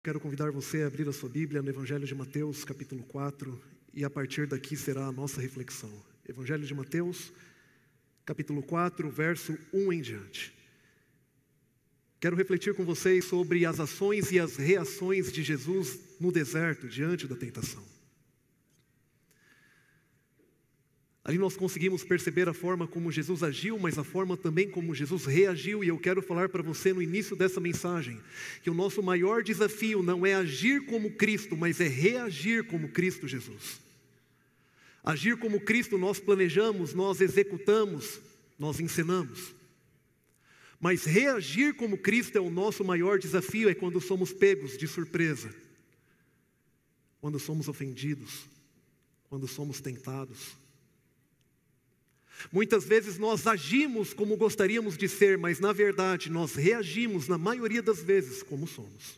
Quero convidar você a abrir a sua Bíblia no Evangelho de Mateus, capítulo 4, e a partir daqui será a nossa reflexão. Evangelho de Mateus, capítulo 4, verso 1 em diante. Quero refletir com vocês sobre as ações e as reações de Jesus no deserto, diante da tentação. Ali nós conseguimos perceber a forma como Jesus agiu, mas a forma também como Jesus reagiu. E eu quero falar para você no início dessa mensagem, que o nosso maior desafio não é agir como Cristo, mas é reagir como Cristo Jesus. Agir como Cristo nós planejamos, nós executamos, nós ensinamos. Mas reagir como Cristo é o nosso maior desafio, é quando somos pegos de surpresa. Quando somos ofendidos, quando somos tentados. Muitas vezes nós agimos como gostaríamos de ser, mas na verdade nós reagimos na maioria das vezes como somos.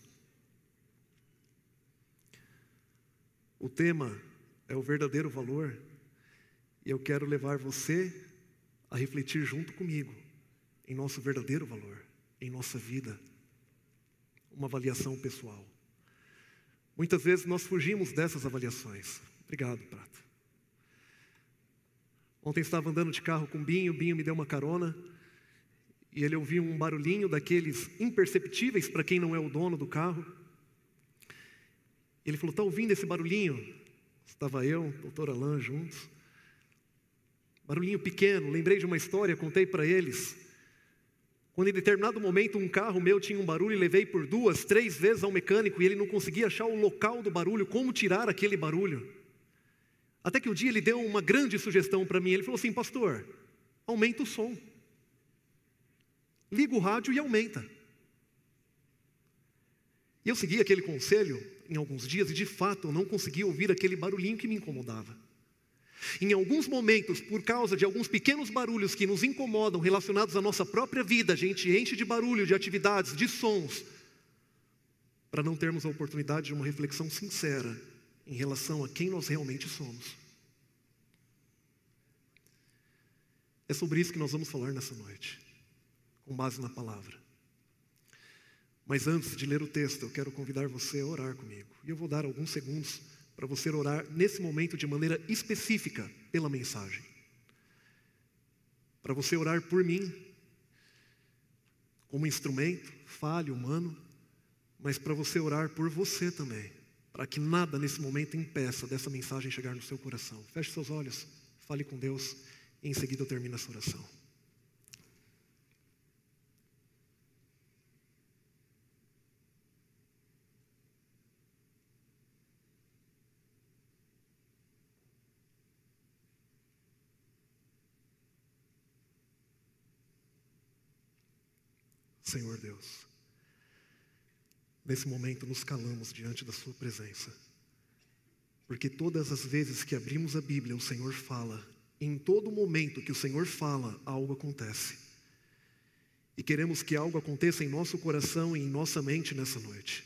O tema é o verdadeiro valor, e eu quero levar você a refletir junto comigo em nosso verdadeiro valor, em nossa vida, uma avaliação pessoal. Muitas vezes nós fugimos dessas avaliações. Obrigado, Prata. Ontem estava andando de carro com o Binho me deu uma carona, e ele ouviu um barulhinho daqueles imperceptíveis para quem não é o dono do carro. Ele falou: está ouvindo esse barulhinho? Estava eu, o doutor Alain juntos. Barulhinho pequeno, lembrei de uma história, contei para eles. Quando em determinado momento um carro meu tinha um barulho e levei por 2, 3 vezes ao mecânico e ele não conseguia achar o local do barulho, como tirar aquele barulho. Até que um dia ele deu uma grande sugestão para mim. Ele falou assim: pastor, aumenta o som. Liga o rádio e aumenta. E eu segui aquele conselho em alguns dias e de fato eu não conseguia ouvir aquele barulhinho que me incomodava. Em alguns momentos, por causa de alguns pequenos barulhos que nos incomodam relacionados à nossa própria vida, a gente enche de barulho, de atividades, de sons, para não termos a oportunidade de uma reflexão sincera em relação a quem nós realmente somos. É sobre isso que nós vamos falar nessa noite, com base na palavra. Mas antes de ler o texto, eu quero convidar você a orar comigo. E eu vou dar alguns segundos para você orar nesse momento de maneira específica pela mensagem. Para você orar por mim, como instrumento, falho, humano, mas para você orar por você também, para que nada nesse momento impeça dessa mensagem chegar no seu coração. Feche seus olhos, fale com Deus, e em seguida eu termino essa oração. Senhor Deus, nesse momento nos calamos diante da sua presença, porque todas as vezes que abrimos a Bíblia, o Senhor fala. Em todo momento que o Senhor fala, algo acontece. E queremos que algo aconteça em nosso coração e em nossa mente nessa noite.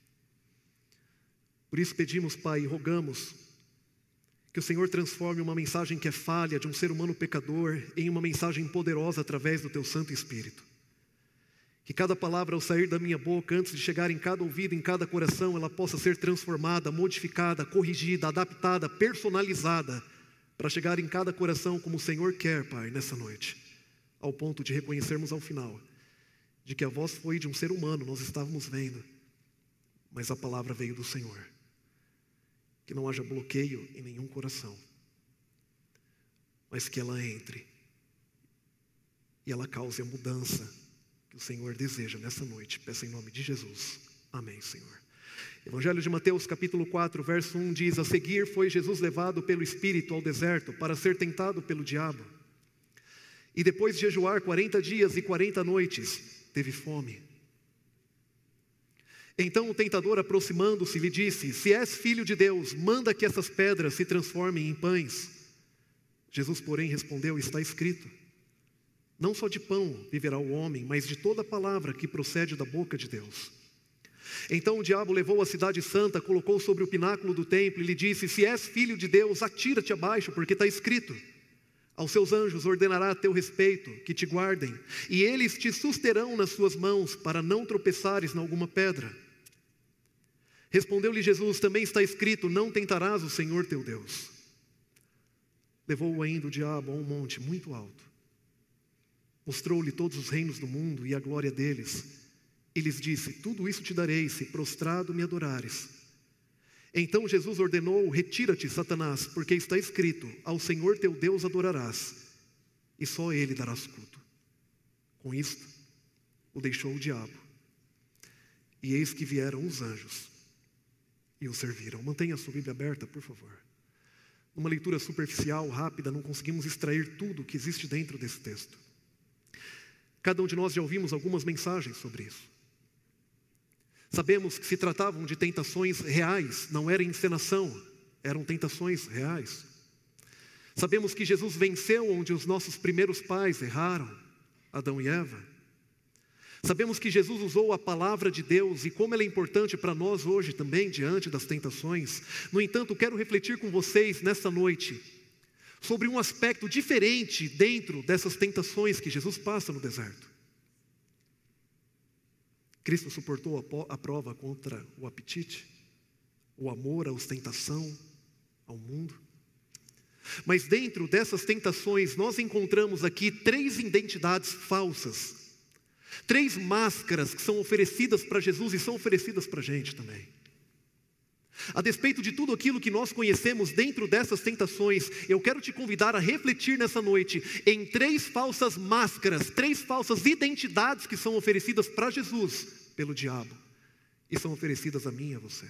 Por isso pedimos, Pai, e rogamos que o Senhor transforme uma mensagem que é falha de um ser humano pecador em uma mensagem poderosa através do Teu Santo Espírito. Que cada palavra ao sair da minha boca, antes de chegar em cada ouvido, em cada coração, ela possa ser transformada, modificada, corrigida, adaptada, personalizada, para chegar em cada coração como o Senhor quer, Pai, nessa noite, ao ponto de reconhecermos ao final, de que a voz foi de um ser humano, nós estávamos vendo, mas a palavra veio do Senhor. Que não haja bloqueio em nenhum coração, mas que ela entre, e ela cause a mudança que o Senhor deseja nessa noite. Peço em nome de Jesus. Amém, Senhor. Evangelho de Mateus, capítulo 4, verso 1 diz: a seguir foi Jesus levado pelo Espírito ao deserto para ser tentado pelo diabo. E depois de jejuar 40 dias e 40 noites, teve fome. Então o tentador, aproximando-se, lhe disse: se és filho de Deus, manda que essas pedras se transformem em pães. Jesus, porém, respondeu: está escrito, não só de pão viverá o homem, mas de toda palavra que procede da boca de Deus. Então o diabo levou a cidade santa, colocou sobre o pináculo do templo e lhe disse: se és filho de Deus, atira-te abaixo, porque está escrito, aos seus anjos ordenará a teu respeito, que te guardem, e eles te susterão nas suas mãos, para não tropeçares em alguma pedra. Respondeu-lhe Jesus: também está escrito, não tentarás o Senhor teu Deus. Levou-o ainda o diabo a um monte muito alto. Mostrou-lhe todos os reinos do mundo e a glória deles. E lhes disse: tudo isso te darei, se prostrado me adorares. Então Jesus ordenou: retira-te, Satanás, porque está escrito, ao Senhor teu Deus adorarás, e só a ele darás culto. Com isto, o deixou o diabo. E eis que vieram os anjos e o serviram. Mantenha a sua Bíblia aberta, por favor. Numa leitura superficial, rápida, não conseguimos extrair tudo o que existe dentro desse texto. Cada um de nós já ouvimos algumas mensagens sobre isso. Sabemos que se tratavam de tentações reais, não era encenação, eram tentações reais. Sabemos que Jesus venceu onde os nossos primeiros pais erraram, Adão e Eva. Sabemos que Jesus usou a palavra de Deus e como ela é importante para nós hoje também, diante das tentações. No entanto, quero refletir com vocês nesta noite sobre um aspecto diferente dentro dessas tentações que Jesus passa no deserto. Cristo suportou a prova contra o apetite, o amor, a ostentação, ao mundo. Mas dentro dessas tentações, nós encontramos aqui 3 identidades falsas. 3 máscaras que são oferecidas para Jesus e são oferecidas para a gente também. A despeito de tudo aquilo que nós conhecemos dentro dessas tentações, eu quero te convidar a refletir nessa noite em 3 falsas máscaras, 3 falsas identidades que são oferecidas para Jesus pelo diabo e são oferecidas a mim e a você.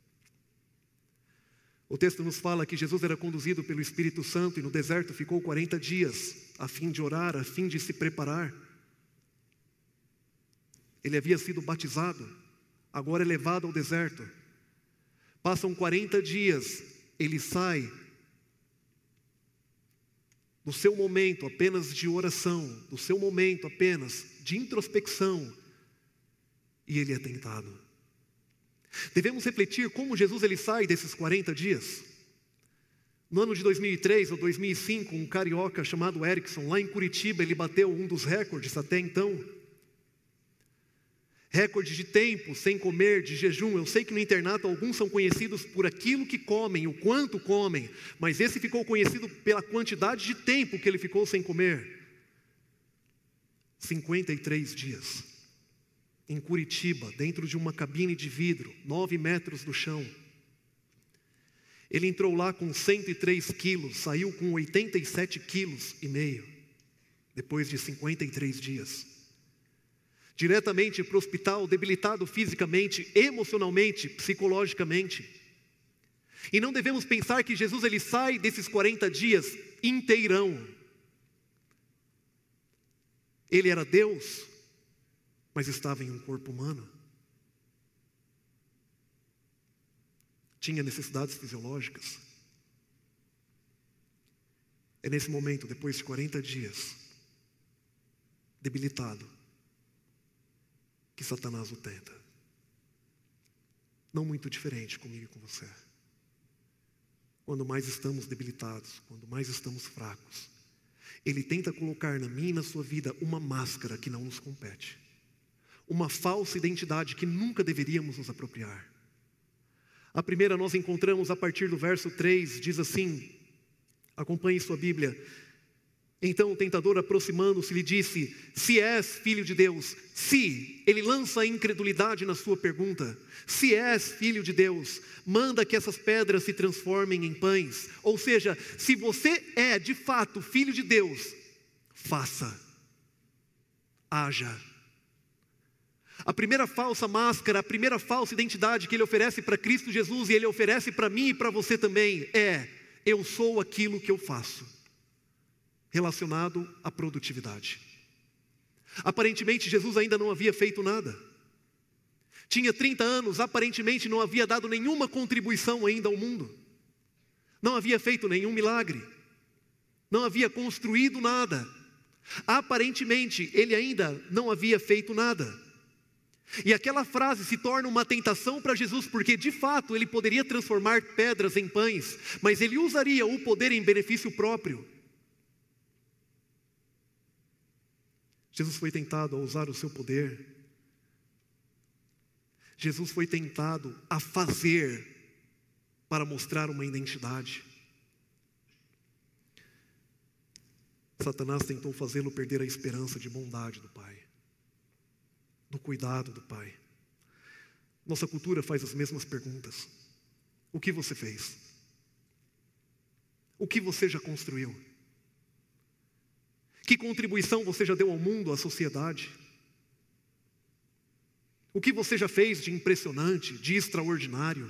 O texto nos fala que Jesus era conduzido pelo Espírito Santo e no deserto ficou 40 dias a fim de orar, a fim de se preparar. Ele havia sido batizado, agora é levado ao deserto. Passam 40 dias, ele sai do seu momento apenas de oração, do seu momento apenas de introspecção, e ele é tentado. Devemos refletir como Jesus ele sai desses 40 dias. No ano de 2003 ou 2005, um carioca chamado Erickson, lá em Curitiba, ele bateu um dos recordes até então. Recorde de tempo sem comer, de jejum. Eu sei que no internato alguns são conhecidos por aquilo que comem, o quanto comem, mas esse ficou conhecido pela quantidade de tempo que ele ficou sem comer. 53 dias. Em Curitiba, dentro de uma cabine de vidro, 9 metros do chão. Ele entrou lá com 103 quilos, saiu com 87 quilos e meio, depois de 53 dias. Diretamente para o hospital, debilitado fisicamente, emocionalmente, psicologicamente. E não devemos pensar que Jesus ele sai desses 40 dias inteirão. Ele era Deus, mas estava em um corpo humano. Tinha necessidades fisiológicas. É nesse momento, depois de 40 dias, debilitado, que Satanás o tenta. Não muito diferente comigo e com você. Quando mais estamos debilitados, quando mais estamos fracos, ele tenta colocar na minha e na sua vida uma máscara que não nos compete. Uma falsa identidade que nunca deveríamos nos apropriar. A primeira nós encontramos a partir do verso 3, diz assim, acompanhe sua Bíblia. Então o tentador, aproximando-se, lhe disse: se és filho de Deus, se, ele lança a incredulidade na sua pergunta, se és filho de Deus, manda que essas pedras se transformem em pães. Ou seja, se você é de fato filho de Deus, faça, haja. A primeira falsa máscara, a primeira falsa identidade que ele oferece para Cristo Jesus e ele oferece para mim e para você também é: eu sou aquilo que eu faço, relacionado à produtividade. Aparentemente Jesus ainda não havia feito nada. Tinha 30 anos, aparentemente não havia dado nenhuma contribuição ainda ao mundo. Não havia feito nenhum milagre. Não havia construído nada. Aparentemente ele ainda não havia feito nada. E aquela frase se torna uma tentação para Jesus, porque de fato ele poderia transformar pedras em pães, mas ele usaria o poder em benefício próprio. Jesus foi tentado a usar o seu poder. Jesus foi tentado a fazer para mostrar uma identidade. Satanás tentou fazê-lo perder a esperança de bondade do Pai, do cuidado do Pai. Nossa cultura faz as mesmas perguntas. O que você fez? O que você já construiu? Que contribuição você já deu ao mundo, à sociedade? O que você já fez de impressionante, de extraordinário?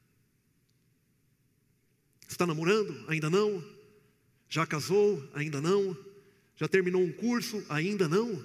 Está namorando? Ainda não? Já casou? Ainda não? Já terminou um curso? Ainda não?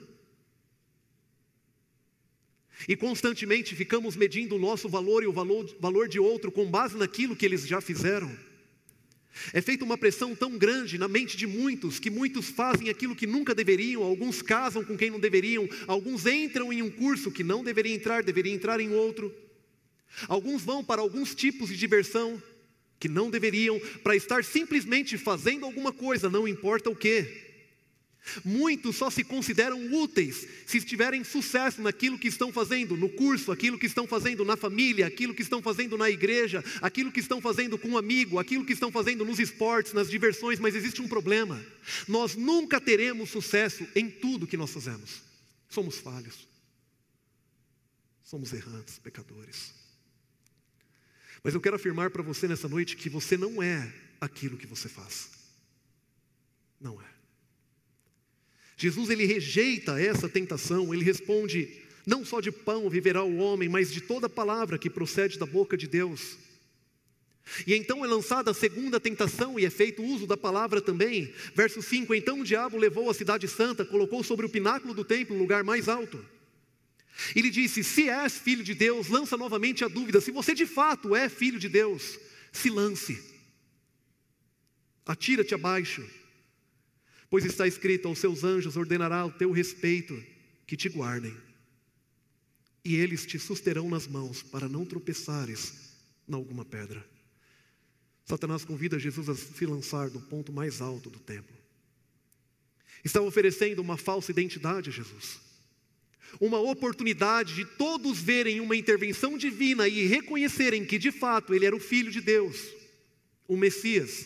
E constantemente ficamos medindo o nosso valor e o valor de outro com base naquilo que eles já fizeram. É feita uma pressão tão grande na mente de muitos, que muitos fazem aquilo que nunca deveriam, alguns casam com quem não deveriam, alguns entram em um curso que não deveria entrar em outro. Alguns vão para alguns tipos de diversão que não deveriam, para estar simplesmente fazendo alguma coisa, não importa o quê. Muitos só se consideram úteis se tiverem sucesso naquilo que estão fazendo no curso, aquilo que estão fazendo na família, aquilo que estão fazendo na igreja, aquilo que estão fazendo com um amigo, aquilo que estão fazendo nos esportes, nas diversões. Mas existe um problema: nós nunca teremos sucesso em tudo que nós fazemos. Somos falhos, somos errantes, pecadores. Mas eu quero afirmar para você nessa noite que você não é aquilo que você faz. Não é. Jesus, ele rejeita essa tentação. Ele responde: não só de pão viverá o homem, mas de toda palavra que procede da boca de Deus. E então é lançada a segunda tentação e é feito uso da palavra também. Verso 5: então o diabo levou a cidade santa, colocou sobre o pináculo do templo, o lugar mais alto. E lhe disse: se és filho de Deus, lança novamente a dúvida. Se você de fato é filho de Deus, se lance, atira-te abaixo, pois está escrito: aos seus anjos ordenará ao teu respeito que te guardem, e eles te susterão nas mãos, para não tropeçares em alguma pedra. Satanás convida Jesus a se lançar do ponto mais alto do templo. Está oferecendo uma falsa identidade a Jesus, uma oportunidade de todos verem uma intervenção divina e reconhecerem que de fato ele era o Filho de Deus, o Messias.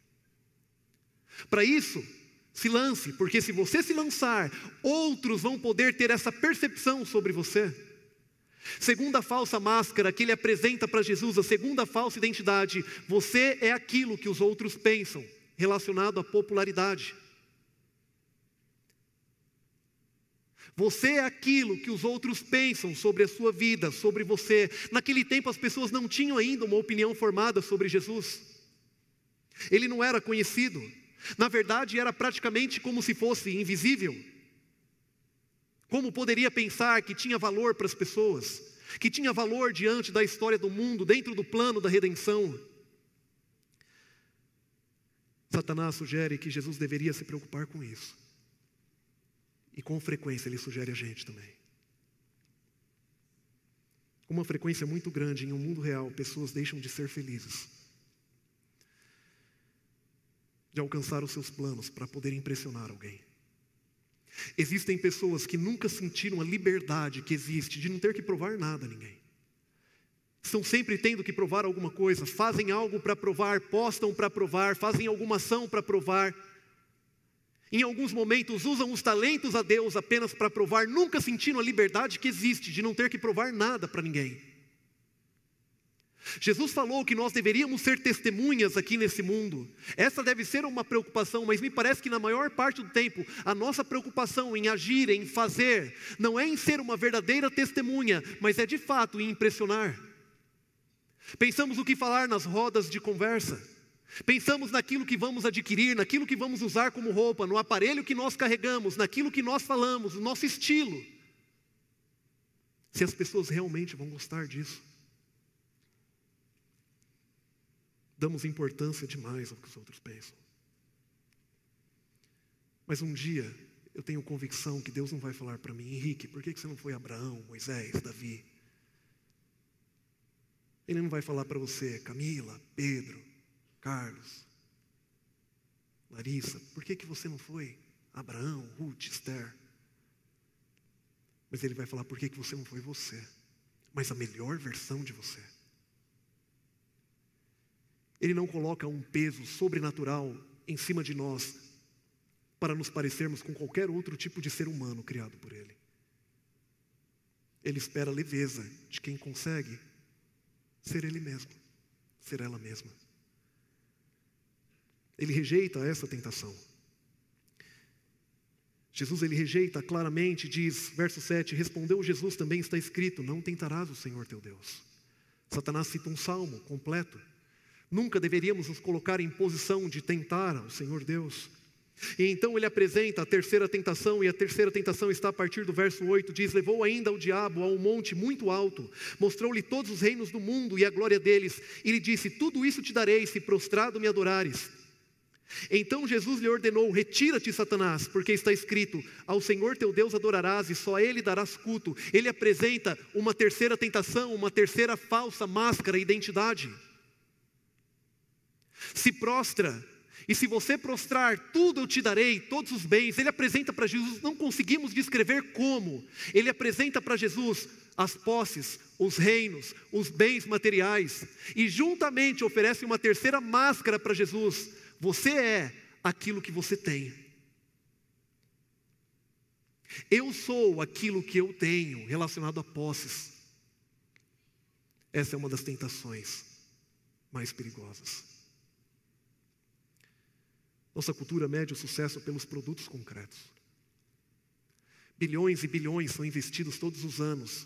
Para isso, se lance, porque se você se lançar, outros vão poder ter essa percepção sobre você. Segunda falsa máscara que ele apresenta para Jesus, a segunda falsa identidade: você é aquilo que os outros pensam, relacionado à popularidade. Você é aquilo que os outros pensam sobre a sua vida, sobre você. Naquele tempo as pessoas não tinham ainda uma opinião formada sobre Jesus. Ele não era conhecido. Na verdade, era praticamente como se fosse invisível. Como poderia pensar que tinha valor para as pessoas? Que tinha valor diante da história do mundo, dentro do plano da redenção? Satanás sugere que Jesus deveria se preocupar com isso. E com frequência ele sugere a gente também. Com uma frequência muito grande, em um mundo real, pessoas deixam de ser felizes, de alcançar os seus planos para poder impressionar alguém. Existem pessoas que nunca sentiram a liberdade que existe de não ter que provar nada a ninguém. Estão sempre tendo que provar alguma coisa, fazem algo para provar, postam para provar, fazem alguma ação para provar. Em alguns momentos usam os talentos a Deus apenas para provar, nunca sentiram a liberdade que existe de não ter que provar nada para ninguém. Jesus falou que nós deveríamos ser testemunhas aqui nesse mundo. Essa deve ser uma preocupação, mas me parece que na maior parte do tempo, a nossa preocupação em agir, em fazer, não é em ser uma verdadeira testemunha, mas é de fato em impressionar. Pensamos o que falar nas rodas de conversa. Pensamos naquilo que vamos adquirir, naquilo que vamos usar como roupa, no aparelho que nós carregamos, naquilo que nós falamos, no nosso estilo. Se as pessoas realmente vão gostar disso. Damos importância demais ao que os outros pensam. Mas um dia, eu tenho convicção que Deus não vai falar para mim: Henrique, por que você não foi Abraão, Moisés, Davi? Ele não vai falar para você: Camila, Pedro, Carlos, Larissa, por que você não foi Abraão, Ruth, Esther? Mas ele vai falar: por que você não foi você? mas a melhor versão de você. Ele não coloca um peso sobrenatural em cima de nós para nos parecermos com qualquer outro tipo de ser humano criado por Ele. Ele espera a leveza de quem consegue ser Ele mesmo, ser ela mesma. Ele rejeita essa tentação. Jesus, ele rejeita claramente, diz, verso 7, respondeu Jesus, também está escrito, não tentarás o Senhor teu Deus. Satanás cita um salmo completo. Nunca deveríamos nos colocar em posição de tentar o Senhor Deus. E então ele apresenta a terceira tentação, e a terceira tentação está a partir do verso 8, diz, levou ainda o diabo a um monte muito alto, mostrou-lhe todos os reinos do mundo e a glória deles, e lhe disse, tudo isso te darei se prostrado me adorares. Então Jesus lhe ordenou, retira-te, Satanás, porque está escrito, ao Senhor teu Deus adorarás e só a Ele darás culto. Ele apresenta uma terceira tentação, uma terceira falsa máscara, identidade. Se prostra, e se você prostrar, tudo eu te darei, todos os bens. Ele apresenta para Jesus, não conseguimos descrever como. Ele apresenta para Jesus as posses, os reinos, os bens materiais. E juntamente oferece uma terceira máscara para Jesus. Você é aquilo que você tem. Eu sou aquilo que eu tenho relacionado a posses. Essa é uma das tentações mais perigosas. Nossa cultura mede o sucesso pelos produtos concretos. Bilhões e bilhões são investidos todos os anos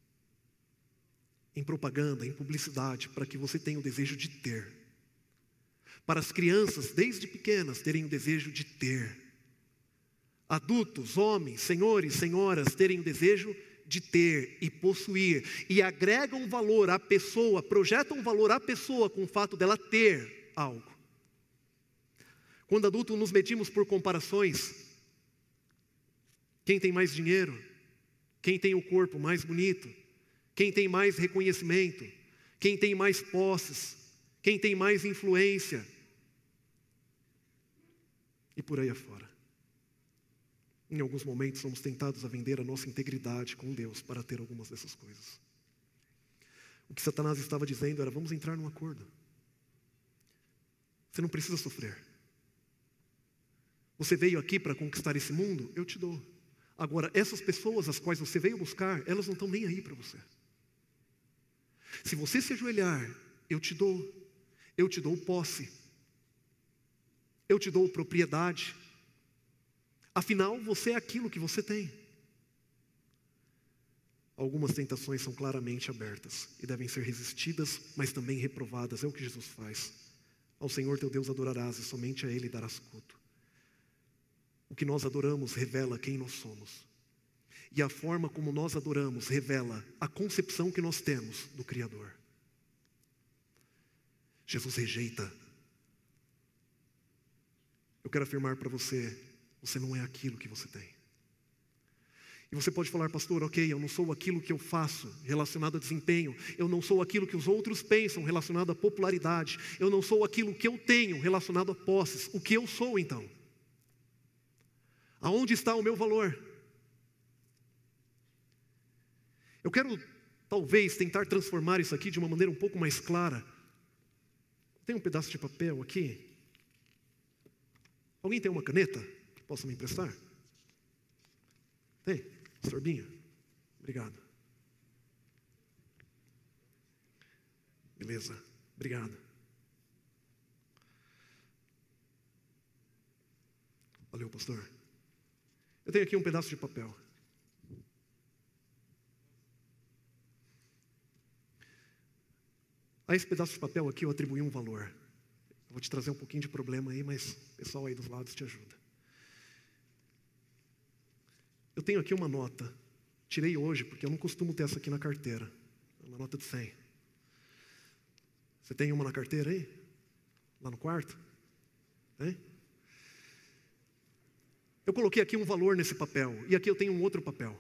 em propaganda, em publicidade, para que você tenha o desejo de ter. Para as crianças, desde pequenas, terem o desejo de ter. Adultos, homens, senhores, senhoras, terem o desejo de ter e possuir. E agregam valor à pessoa, projetam valor à pessoa com o fato dela ter algo. Quando adultos nos medimos por comparações. Quem tem mais dinheiro? Quem tem o corpo mais bonito? Quem tem mais reconhecimento? Quem tem mais posses? Quem tem mais influência? E por aí afora. Em alguns momentos somos tentados a vender a nossa integridade com Deus para ter algumas dessas coisas. O que Satanás estava dizendo era, vamos entrar num acordo. Você não precisa sofrer. Você veio aqui para conquistar esse mundo? Eu te dou. Agora, essas pessoas as quais você veio buscar, elas não estão nem aí para você. Se você se ajoelhar, eu te dou. Eu te dou posse. Eu te dou propriedade. Afinal, você é aquilo que você tem. Algumas tentações são claramente abertas e devem ser resistidas, mas também reprovadas. É o que Jesus faz. Ao Senhor teu Deus adorarás e somente a Ele darás culto. O que nós adoramos revela quem nós somos. E a forma como nós adoramos revela a concepção que nós temos do Criador. Jesus rejeita. Eu quero afirmar para você, você não é aquilo que você tem. E você pode falar, pastor, ok, eu não sou aquilo que eu faço relacionado a desempenho. Eu não sou aquilo que os outros pensam relacionado à popularidade. Eu não sou aquilo que eu tenho relacionado a posses. O que eu sou então? Aonde está o meu valor? Eu quero, talvez, tentar transformar isso aqui de uma maneira um pouco mais clara. Tem um pedaço de papel aqui? Alguém tem uma caneta que possa me emprestar? Tem? Pastor Binha? Obrigado. Beleza, obrigado. Valeu, pastor. Eu tenho aqui um pedaço de papel. A esse pedaço de papel aqui eu atribuí um valor. Eu vou te trazer um pouquinho de problema aí, mas o pessoal aí dos lados te ajuda. Eu tenho aqui uma nota. Tirei hoje, porque eu não costumo ter essa aqui na carteira. É uma nota de 100. Você tem uma na carteira aí? Lá no quarto? Tem? Eu coloquei aqui um valor nesse papel, e aqui eu tenho um outro papel.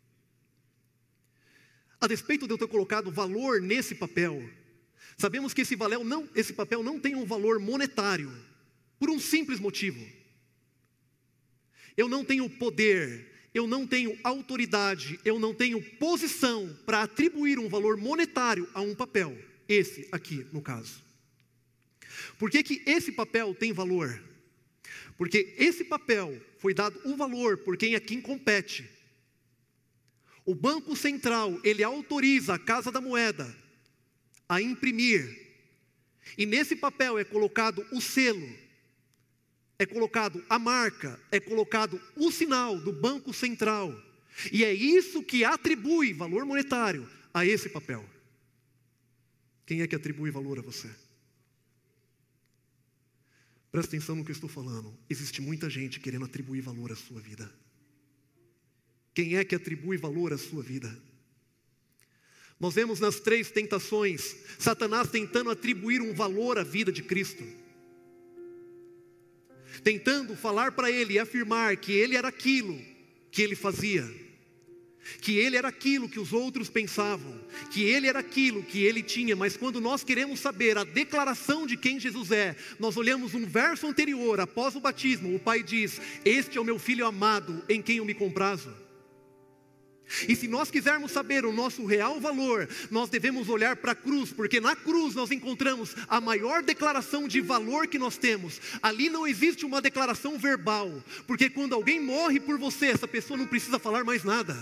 A despeito de eu ter colocado valor nesse papel, sabemos que esse papel não tem um valor monetário, por um simples motivo. Eu não tenho poder, eu não tenho autoridade, eu não tenho posição para atribuir um valor monetário a um papel. Esse aqui, no caso. Por que esse papel tem valor? Porque esse papel foi dado o valor por quem aqui compete. O Banco Central, ele autoriza a Casa da Moeda a imprimir. E nesse papel é colocado o selo, é colocado a marca, é colocado o sinal do Banco Central. E é isso que atribui valor monetário a esse papel. Quem é que atribui valor a você? Presta atenção no que eu estou falando. Existe muita gente querendo atribuir valor à sua vida. Quem é que atribui valor à sua vida? Nós vemos nas 3 tentações, Satanás tentando atribuir um valor à vida de Cristo. Tentando falar para ele e afirmar que ele era aquilo que ele fazia. Que ele era aquilo que os outros pensavam. Que ele era aquilo que ele tinha. Mas quando nós queremos saber a declaração de quem Jesus é, nós olhamos um verso anterior, após o batismo, o Pai diz: este é o meu Filho amado, em quem eu me comprazo. E se nós quisermos saber o nosso real valor, nós devemos olhar para a cruz, porque na cruz nós encontramos a maior declaração de valor que nós temos. Ali não existe uma declaração verbal, porque quando alguém morre por você, essa pessoa não precisa falar mais nada.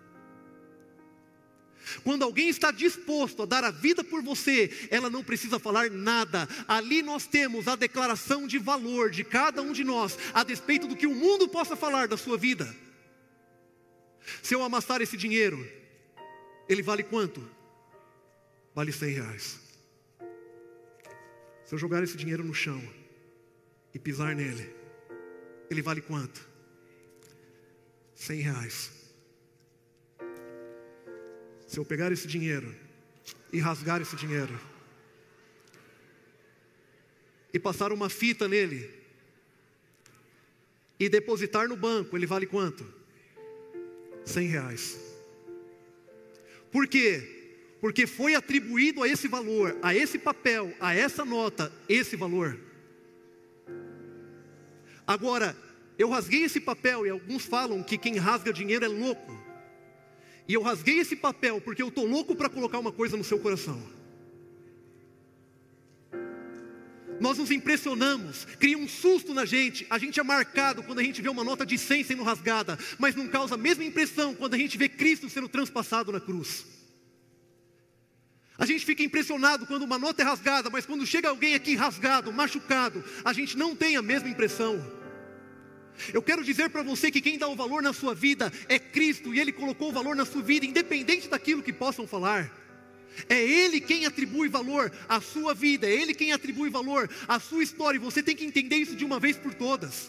Quando alguém está disposto a dar a vida por você, ela não precisa falar nada. Ali nós temos a declaração de valor de cada um de nós, a despeito do que o mundo possa falar da sua vida. Se eu amassar esse dinheiro, ele vale quanto? Vale R$100. Se eu jogar esse dinheiro no chão e pisar nele, ele vale quanto? R$100. Se eu pegar esse dinheiro e rasgar esse dinheiro e passar uma fita nele e depositar no banco, ele vale quanto? R$100. Por quê? Porque foi atribuído a esse valor, a esse papel, a essa nota, esse valor. Agora, eu rasguei esse papel e alguns falam que quem rasga dinheiro é louco. E eu rasguei esse papel porque eu estou louco para colocar uma coisa no seu coração. Nós nos impressionamos, cria um susto na gente. A gente é marcado quando a gente vê uma nota de 100 sendo rasgada, mas não causa a mesma impressão quando a gente vê Cristo sendo transpassado na cruz. A gente fica impressionado quando uma nota é rasgada, mas quando chega alguém aqui rasgado, machucado, a gente não tem a mesma impressão. Eu quero dizer para você que quem dá o valor na sua vida é Cristo, e Ele colocou o valor na sua vida, independente daquilo que possam falar. É Ele quem atribui valor à sua vida, é Ele quem atribui valor à sua história, e você tem que entender isso de uma vez por todas.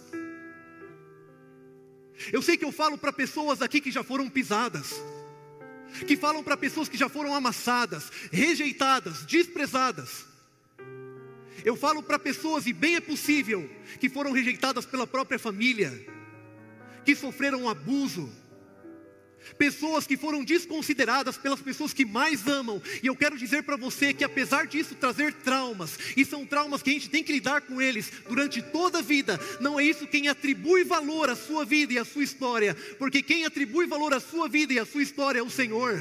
Eu sei que eu falo para pessoas aqui que já foram pisadas, que falam para pessoas que já foram amassadas, rejeitadas, desprezadas. Eu falo para pessoas, e bem é possível, que foram rejeitadas pela própria família, que sofreram um abuso, pessoas que foram desconsideradas pelas pessoas que mais amam. E eu quero dizer para você que apesar disso trazer traumas, e são traumas que a gente tem que lidar com eles durante toda a vida, não é isso quem atribui valor à sua vida e à sua história, porque quem atribui valor à sua vida e à sua história é o Senhor.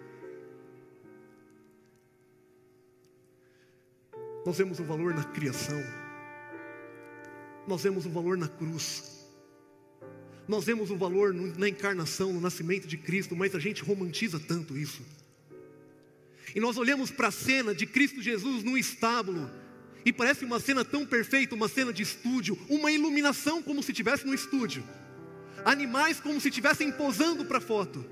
Nós vemos o valor na criação, nós vemos o valor na cruz, nós vemos o valor na encarnação, no nascimento de Cristo, mas a gente romantiza tanto isso. E nós olhamos para a cena de Cristo Jesus num estábulo, e parece uma cena tão perfeita, uma cena de estúdio, uma iluminação como se estivesse no estúdio, animais como se estivessem posando para foto.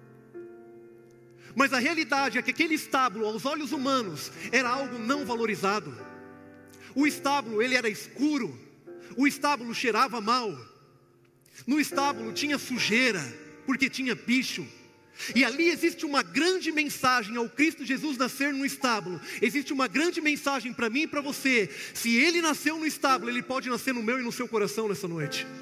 Mas a realidade é que aquele estábulo, aos olhos humanos, era algo não valorizado. O estábulo, ele era escuro, o estábulo cheirava mal, no estábulo tinha sujeira, porque tinha bicho. E ali existe uma grande mensagem ao Cristo Jesus nascer no estábulo. Existe uma grande mensagem para mim e para você. Se Ele nasceu no estábulo, Ele pode nascer no meu e no seu coração nessa noite.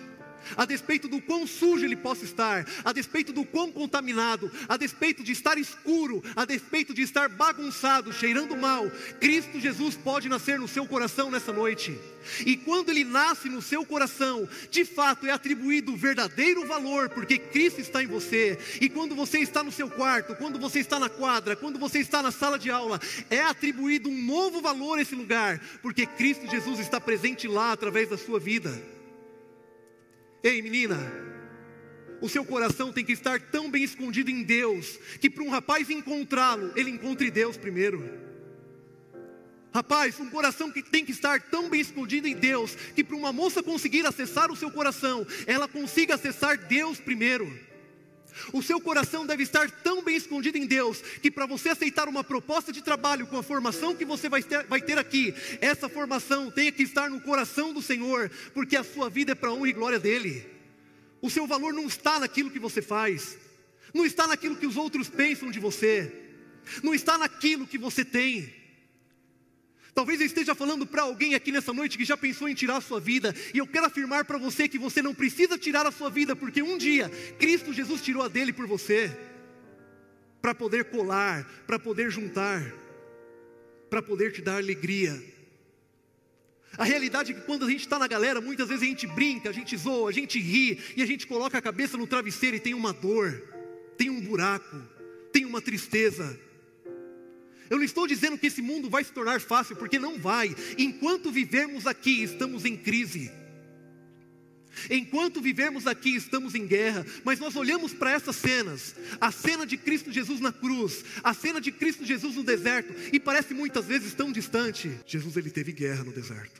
a despeito do quão sujo ele possa estar, a despeito do quão contaminado, a despeito de estar escuro, a despeito de estar bagunçado, cheirando mal, Cristo Jesus pode nascer no seu coração nessa noite. E quando ele nasce no seu coração, de fato é atribuído verdadeiro valor, porque Cristo está em você. E quando você está no seu quarto, quando você está na quadra, quando você está na sala de aula, é atribuído um novo valor a esse lugar, porque Cristo Jesus está presente lá através da sua vida. Ei, menina, o seu coração tem que estar tão bem escondido em Deus, que para um rapaz encontrá-lo, ele encontre Deus primeiro. Rapaz, um coração que tem que estar tão bem escondido em Deus, que para uma moça conseguir acessar o seu coração, ela consiga acessar Deus primeiro. O seu coração deve estar tão bem escondido em Deus, que para você aceitar uma proposta de trabalho com a formação que você vai ter aqui, essa formação tenha que estar no coração do Senhor, porque a sua vida é para a honra e glória dEle. O seu valor não está naquilo que você faz, não está naquilo que os outros pensam de você, não está naquilo que você tem. Talvez eu esteja falando para alguém aqui nessa noite que já pensou em tirar a sua vida, e eu quero afirmar para você que você não precisa tirar a sua vida, porque um dia Cristo Jesus tirou a dele por você, para poder colar, para poder juntar, para poder te dar alegria. A realidade é que quando a gente está na galera, muitas vezes a gente brinca, a gente zoa, a gente ri, e a gente coloca a cabeça no travesseiro e tem uma dor, tem um buraco, tem uma tristeza. Eu não estou dizendo que esse mundo vai se tornar fácil, porque não vai. Enquanto vivermos aqui, estamos em crise. Enquanto vivermos aqui, estamos em guerra. Mas nós olhamos para essas cenas, a cena de Cristo Jesus na cruz, a cena de Cristo Jesus no deserto, e parece muitas vezes tão distante. Jesus, ele teve guerra no deserto,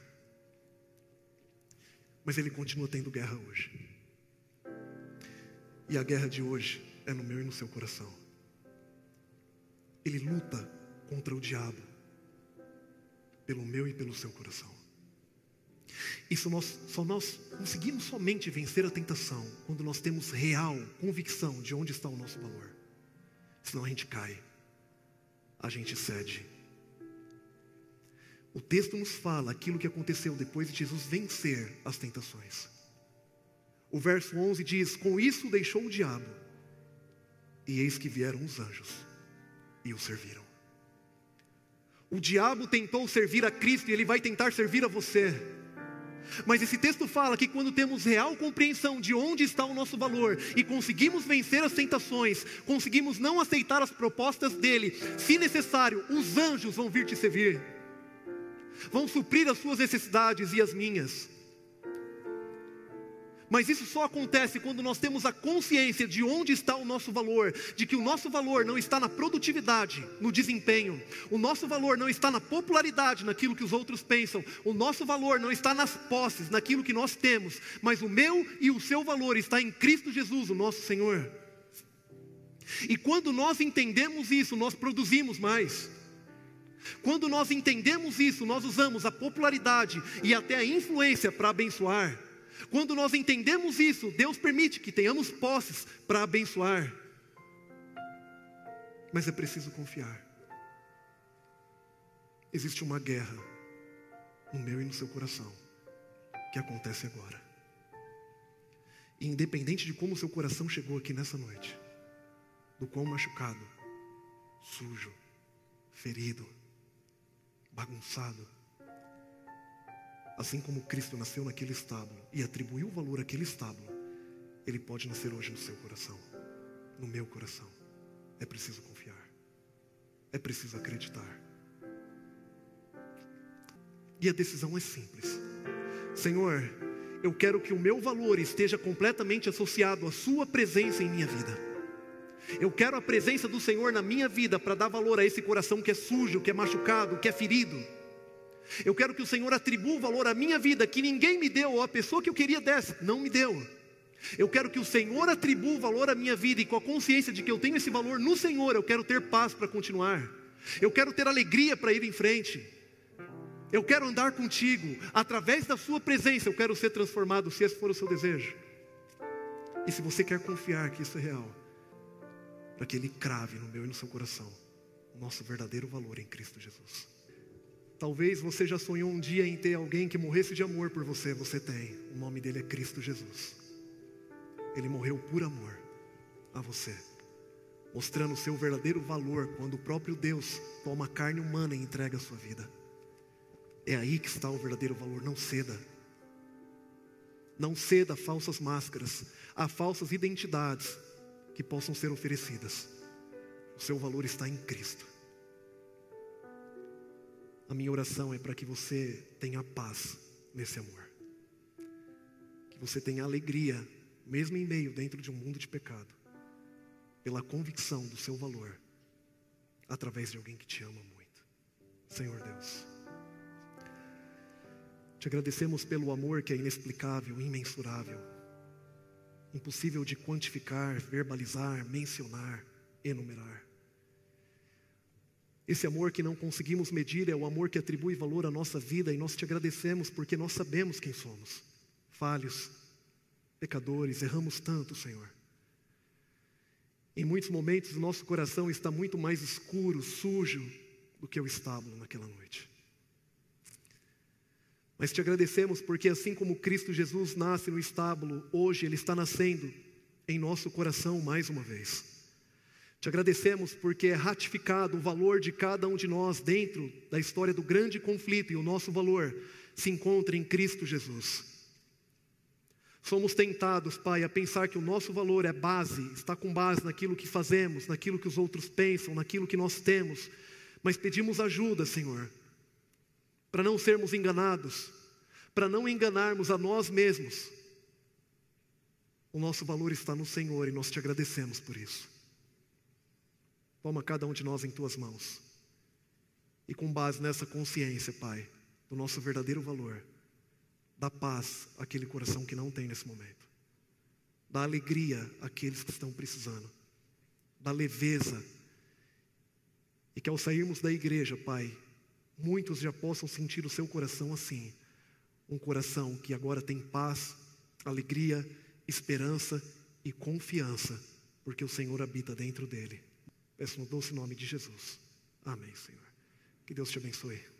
mas ele continua tendo guerra hoje. E a guerra de hoje é no meu e no seu coração. Ele luta contra o diabo, pelo meu e pelo seu coração. Isso nós conseguimos somente vencer a tentação, quando nós temos real convicção de onde está o nosso valor. Senão a gente cai, a gente cede. O texto nos fala aquilo que aconteceu depois de Jesus vencer as tentações. O verso 11 diz: com isso deixou o diabo, e eis que vieram os anjos, e o serviram. O diabo tentou servir a Cristo, e ele vai tentar servir a você. Mas esse texto fala que quando temos real compreensão de onde está o nosso valor, e conseguimos vencer as tentações, conseguimos não aceitar as propostas dele, se necessário, os anjos vão vir te servir, vão suprir as suas necessidades e as minhas. Mas isso só acontece quando nós temos a consciência de onde está o nosso valor, de que o nosso valor não está na produtividade, no desempenho, o nosso valor não está na popularidade, naquilo que os outros pensam, o nosso valor não está nas posses, naquilo que nós temos, mas o meu e o seu valor está em Cristo Jesus, o nosso Senhor. E quando nós entendemos isso, nós produzimos mais. Quando nós entendemos isso, nós usamos a popularidade e até a influência para abençoar. Quando nós entendemos isso, Deus permite que tenhamos posses para abençoar. Mas é preciso confiar. Existe uma guerra no meu e no seu coração, que acontece agora. E independente de como o seu coração chegou aqui nessa noite, do quão machucado, sujo, ferido, bagunçado, assim como Cristo nasceu naquele estábulo e atribuiu valor àquele estábulo, Ele pode nascer hoje no seu coração, no meu coração. É preciso confiar, é preciso acreditar. E a decisão é simples. Senhor, eu quero que o meu valor esteja completamente associado à sua presença em minha vida. Eu quero a presença do Senhor na minha vida para dar valor a esse coração que é sujo, que é machucado, que é ferido. Eu quero que o Senhor atribua valor à minha vida, que ninguém me deu, ou a pessoa que eu queria desse, não me deu. Eu quero que o Senhor atribua valor à minha vida, e com a consciência de que eu tenho esse valor no Senhor, eu quero ter paz para continuar. Eu quero ter alegria para ir em frente. Eu quero andar contigo, através da sua presença eu quero ser transformado, se esse for o seu desejo. E se você quer confiar que isso é real, para que Ele crave no meu e no seu coração o nosso verdadeiro valor em Cristo Jesus. Talvez você já sonhou um dia em ter alguém que morresse de amor por você. Você tem, o nome dele é Cristo Jesus. Ele morreu por amor a você, mostrando o seu verdadeiro valor quando o próprio Deus toma carne humana e entrega a sua vida. É aí que está o verdadeiro valor. Não ceda. Não ceda a falsas máscaras, a falsas identidades que possam ser oferecidas. O seu valor está em Cristo. A minha oração é para que você tenha paz nesse amor. Que você tenha alegria, mesmo em meio, dentro de um mundo de pecado, pela convicção do seu valor, através de alguém que te ama muito. Senhor Deus, te agradecemos pelo amor que é inexplicável, imensurável, impossível de quantificar, verbalizar, mencionar, enumerar. Esse amor que não conseguimos medir é o amor que atribui valor à nossa vida, e nós te agradecemos porque nós sabemos quem somos. Falhos, pecadores, erramos tanto, Senhor. Em muitos momentos o nosso coração está muito mais escuro, sujo, do que o estábulo naquela noite. Mas te agradecemos porque assim como Cristo Jesus nasce no estábulo, hoje Ele está nascendo em nosso coração mais uma vez. Te agradecemos porque é ratificado o valor de cada um de nós dentro da história do grande conflito, e o nosso valor se encontra em Cristo Jesus. Somos tentados, Pai, a pensar que o nosso valor é base, está com base naquilo que fazemos, naquilo que os outros pensam, naquilo que nós temos, mas pedimos ajuda, Senhor, para não sermos enganados, para não enganarmos a nós mesmos. O nosso valor está no Senhor e nós te agradecemos por isso. Toma cada um de nós em tuas mãos. E com base nessa consciência, Pai, do nosso verdadeiro valor, dá paz àquele coração que não tem nesse momento. Dá alegria àqueles que estão precisando. Dá leveza. E que ao sairmos da igreja, Pai, muitos já possam sentir o seu coração assim. Um coração que agora tem paz, alegria, esperança e confiança, porque o Senhor habita dentro dele. Peço no doce nome de Jesus. Amém, Senhor. Que Deus te abençoe.